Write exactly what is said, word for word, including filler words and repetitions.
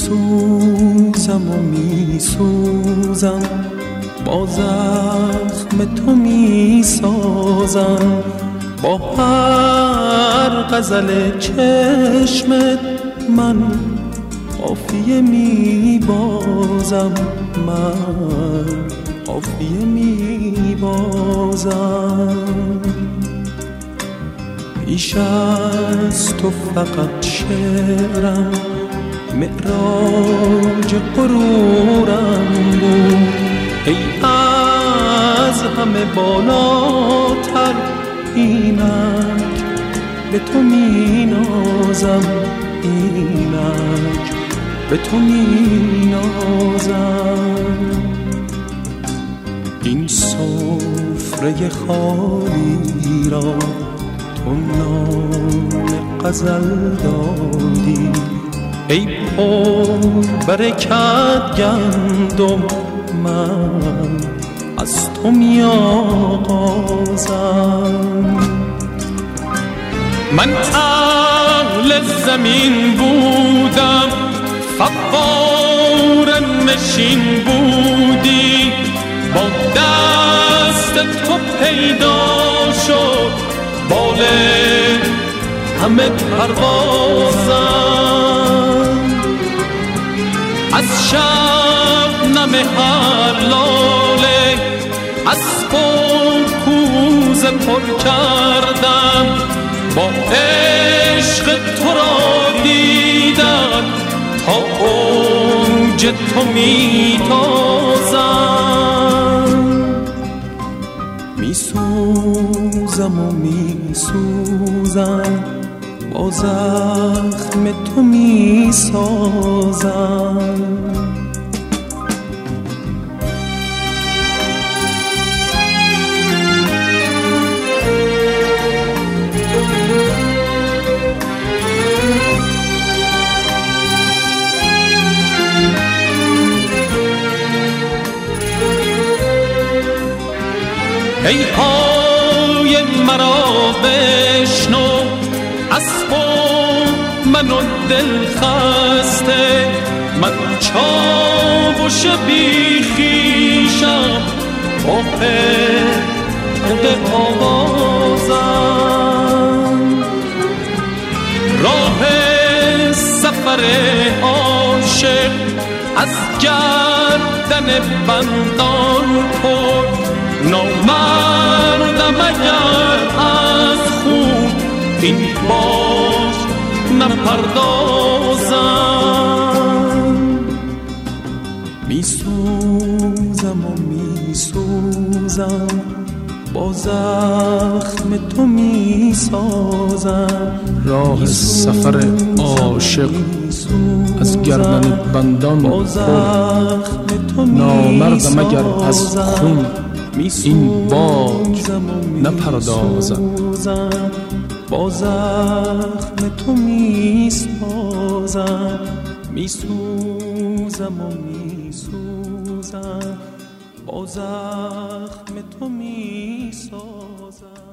سوزم و می سوزم، با زخم تو می سازم، با هر غزل چشمت من قافیه می بازم، من قافیه می بازم. پیش از تو فقط شعرم معراج غرورم بود، ای از همه بالاتر اینک به تو می نازم، اینک به تو می نازم. این سفره خالی را تو نام غزل دادی، ای پر برکت گندم من از تو می آغازم. من اهل زمین بودم، فوار نشین بودی، با دست تو پیدا شد بال همه پروازم. از شبنم هر لاله اسب و کوزه پر کردم، با عشق تو را دیدم تا اوج تو می تازم. می سوزم و می سوزم، با زخم تو می سازم. ای پای مرا بشنو، اسب و من و دل خسته، من چاوش بی خویشم با پرد آوازم. راه سفر عاشق از گردن بندان پر، نامردم اگر از خون این باش نپردازم. می سوزم و می سوزم، با زخم تو می سازم. راه سفر عاشق از گردن بندان پر، نامردم اگر از خون این باج نپردازم. با زخم تو می سازم، می سوزم و می سوزم، با زخم تو می سازم.